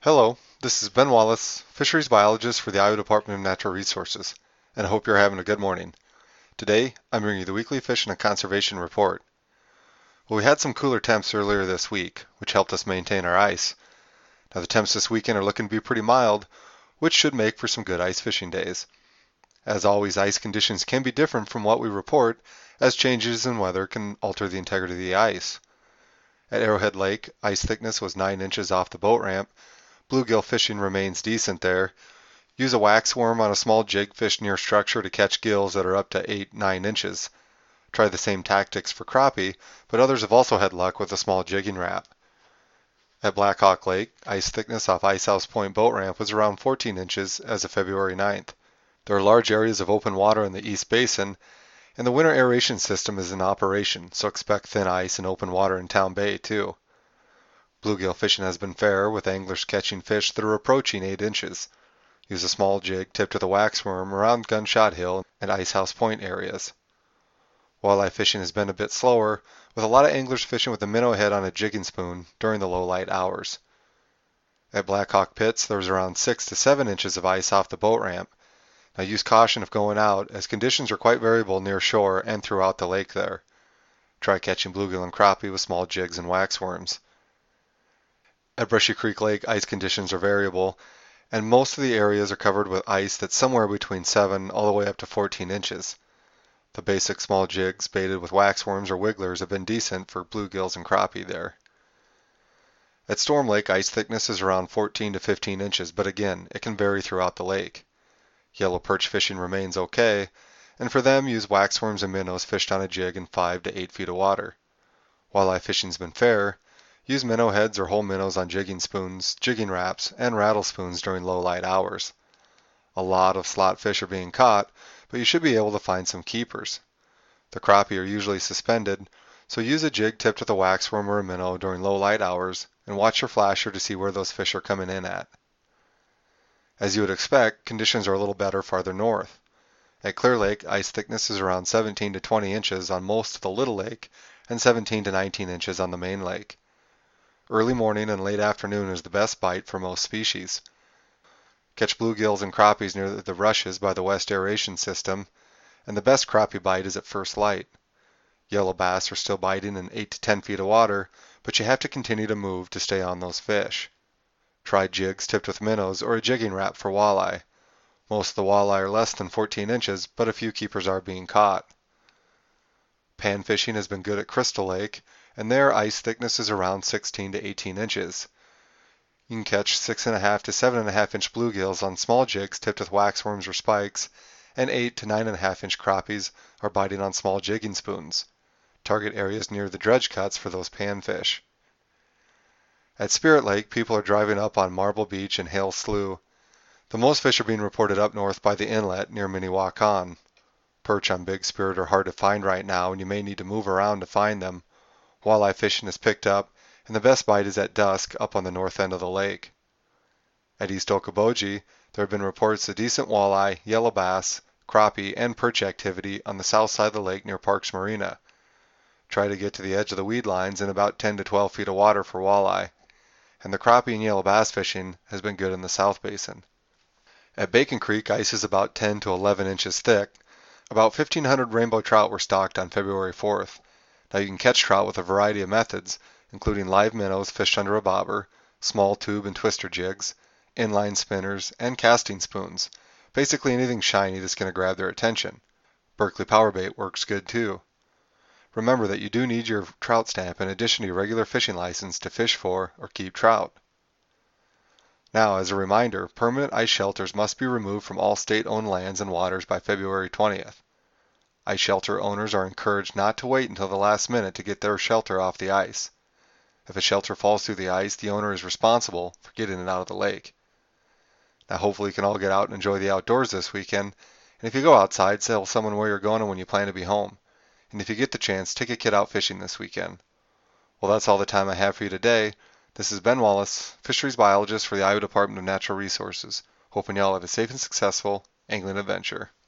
Hello, this is Ben Wallace, fisheries biologist for the Iowa Department of Natural Resources, and I hope you're having a good morning. Today, I'm bringing you the weekly fish and conservation report. Well, we had some cooler temps earlier this week, which helped us maintain our ice. Now, the temps this weekend are looking to be pretty mild, which should make for some good ice fishing days. As always, ice conditions can be different from what we report, as changes in weather can alter the integrity of the ice. At Arrowhead Lake, ice thickness was 9 inches off the boat ramp. Bluegill fishing remains decent there. Use a wax worm on a small jig fished near structure to catch gills that are up to 8-9 inches. Try the same tactics for crappie, but others have also had luck with a small jigging Rap. At Blackhawk Lake, ice thickness off Icehouse Point boat ramp was around 14 inches as of February 9th. There are large areas of open water in the East Basin, and the winter aeration system is in operation, so expect thin ice and open water in Town Bay too. Bluegill fishing has been fair, with anglers catching fish that are approaching 8 inches. Use a small jig tipped with a wax worm around Gunshot Hill and Icehouse Point areas. Walleye fishing has been a bit slower, with a lot of anglers fishing with a minnow head on a jigging spoon during the low light hours. At Blackhawk Pits, there was around 6 to 7 inches of ice off the boat ramp. Now use caution if going out, as conditions are quite variable near shore and throughout the lake there. Try catching bluegill and crappie with small jigs and wax worms. At Brushy Creek Lake, ice conditions are variable, and most of the areas are covered with ice that's somewhere between 7 all the way up to 14 inches. The basic small jigs baited with waxworms or wigglers have been decent for bluegills and crappie there. At Storm Lake, ice thickness is around 14 to 15 inches, but again, it can vary throughout the lake. Yellow perch fishing remains okay, and for them, use waxworms and minnows fished on a jig in 5 to 8 feet of water. Walleye fishing's been fair. Use minnow heads or whole minnows on jigging spoons, jigging Raps, and rattle spoons during low light hours. A lot of slot fish are being caught, but you should be able to find some keepers. The crappie are usually suspended, so use a jig tipped with a waxworm or a minnow during low light hours, and watch your flasher to see where those fish are coming in at. As you would expect, conditions are a little better farther north. At Clear Lake, ice thickness is around 17 to 20 inches on most of the Little Lake, and 17 to 19 inches on the main lake. Early morning and late afternoon is the best bite for most species. Catch bluegills and crappies near the rushes by the west aeration system, and the best crappie bite is at first light. Yellow bass are still biting in 8 to 10 feet of water, but you have to continue to move to stay on those fish. Try jigs tipped with minnows or a jigging Rap for walleye. Most of the walleye are less than 14 inches, but a few keepers are being caught. Pan fishing has been good at Crystal Lake, and there ice thickness is around 16 to 18 inches. You can catch 6.5 to 7.5 inch bluegills on small jigs tipped with waxworms or spikes, and 8 to 9.5 inch crappies are biting on small jigging spoons. Target areas near the dredge cuts for those panfish. At Spirit Lake, people are driving up on Marble Beach and Hale Slough. The most fish are being reported up north by the inlet near Minnewakan. Perch on Big Spirit are hard to find right now, and you may need to move around to find them. Walleye fishing is picked up, and the best bite is at dusk up on the north end of the lake. At East Okoboji, there have been reports of decent walleye, yellow bass, crappie, and perch activity on the south side of the lake near Parks Marina. Try to get to the edge of the weed lines in about 10 to 12 feet of water for walleye, and the crappie and yellow bass fishing has been good in the South Basin. At Bacon Creek, ice is about 10 to 11 inches thick. About 1,500 rainbow trout were stocked on February 4th. Now you can catch trout with a variety of methods, including live minnows fished under a bobber, small tube and twister jigs, inline spinners, and casting spoons. Basically anything shiny that's going to grab their attention. Berkeley Power Bait works good too. Remember that you do need your trout stamp in addition to your regular fishing license to fish for or keep trout. Now, as a reminder, permanent ice shelters must be removed from all state-owned lands and waters by February 20th. Ice shelter owners are encouraged not to wait until the last minute to get their shelter off the ice. If a shelter falls through the ice, the owner is responsible for getting it out of the lake. Now, hopefully you can all get out and enjoy the outdoors this weekend, and if you go outside, tell someone where you're going and when you plan to be home. And if you get the chance, take a kid out fishing this weekend. Well, that's all the time I have for you today. This is Ben Wallace, fisheries biologist for the Iowa Department of Natural Resources, hoping you all have a safe and successful angling adventure.